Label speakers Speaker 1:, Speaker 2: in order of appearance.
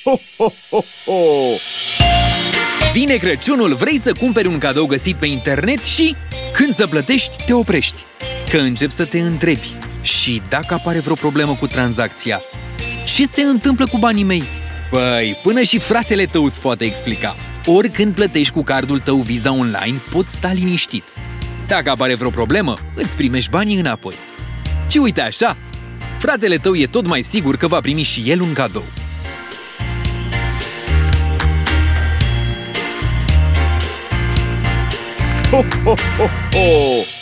Speaker 1: Ho, ho, ho, ho! Vine Crăciunul, vrei să cumperi un cadou găsit pe internet și, când să plătești, te oprești. Că începi să te întrebi, și dacă apare vreo problemă cu tranzacția? Ce se întâmplă cu banii mei? Păi, până și fratele tău îți poate explica. Oricând plătești cu cardul tău Visa Online, poți sta liniștit. Dacă apare vreo problemă, îți primești banii înapoi. Și uite așa, fratele tău e tot mai sigur că va primi și el un cadou. Ho, ho, ho, ho!